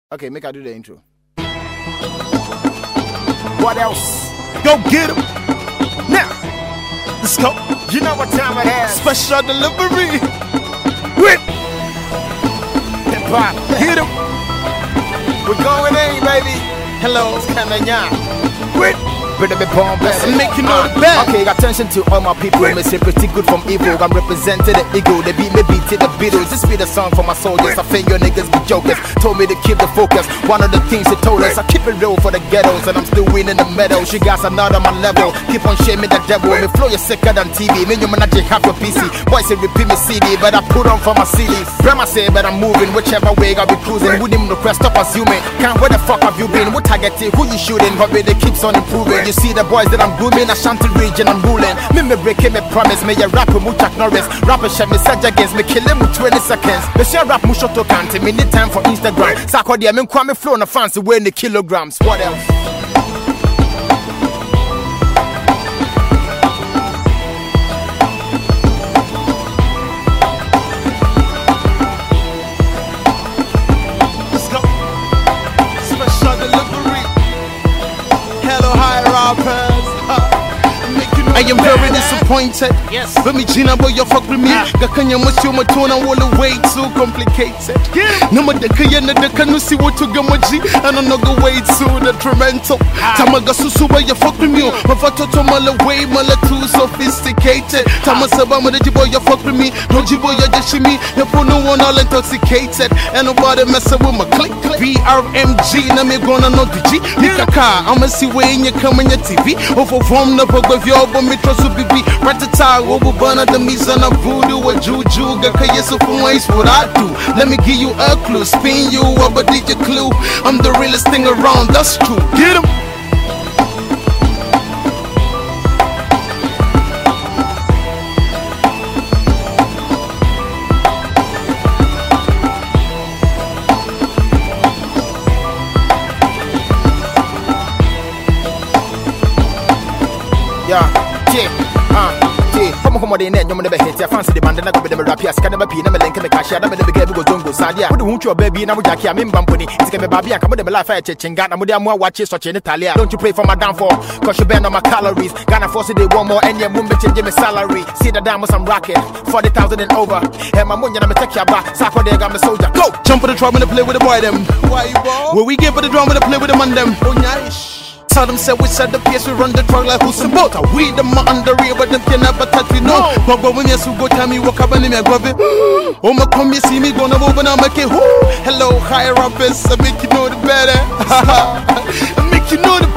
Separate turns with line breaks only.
Okay, make I do the intro. What else?
Go get him. Now, let's go.
You know what time it is.
Special delivery.
Whip. Hip hop.
Get him.
We're going in, baby.
Hello.
It's coming out. Whip. Better be born better.
Make you know the best.
Okay, attention to all my people. Me say pretty good from evil. I'm representing the ego. They beat me, beat the Beatles. This be the song for my soldiers. I think your niggas be jokers. Told me to keep the focus. One of the things they told us, I keep it real for the ghettos, and I'm still winning the medal. She got another on my level. Keep on shaming the devil. Me flow you sicker than TV. Me you manage half your PC. Boys say repeat me CD, but I put on for my CD. Grandma say, but I'm moving whichever way I be cruising. Wouldn't even request, stop assuming. Can't where the fuck have you been? What target it? Who you shooting? But it keeps on improving. You see the boys that I'm grooming, Ashanti region I'm ruling. Me breaking me promise, me a rapper mu Chuck Norris. Rapper share me surge against me, kill him with 20 seconds. Me share rap mu shoto kante, me need time for Instagram. Sako dia me kwa me flow na fancy weighing the kilograms. What else?
Let's go. Special delivery. Hello, high rappers. I am very disappointed.
Yes.
Let me Gina boy, you fuck with me. Gakanya musio matona wala way too complicated. No more the kayana the canu see what to gamaji. And another way too detrimental. Tamaga susuba you fuck with me. Mafato to mala way mala too sophisticated. Tamasaba mada jibo you fuck with me. No jibo ya jashimi. You put no one all intoxicated. And nobody messing with my click. BRMG na me gonna know the G. Nikaka I'ma see way in your coming your TV. Over from the bug of your me trust to be ratata over burner the mizana voodoo or juju gaka yesu from ways what I do. Let me give you a clue, spin you up a DJ clue. I'm the realest thing around, that's true. Get him.
Yeah. Come on, they net, you never hit your fancy demand, and I go with them rapiers, can never be never link in the cash, I never get go zongo sadia. Who don't your baby now? Jackie, I'm in Bamponi. It's gonna be baby, I come with them life at Chechinga, and with them more watches such in Italia. Don't you pray for my downfall? Cause you burn on my calories. Gonna force it, they want more, and your mum change my salary. See the diamonds I'm rocking, 40,000 and over. And my money, I'm a take your back. Sako, they got my soldier. Go!
Jump on the drum and play with the boy, them. Why you ball? Where we give for the drum and play with them on them. Oh, nice. Tell them say we said the PS, we run the truck like who's in boat. We the man under here, but them can never touch me, no. But when you go tell me walk up and me grab it. Oh my come you see me gonna move and I make it. Hello, higher rappers, I make you know the better. I make you know the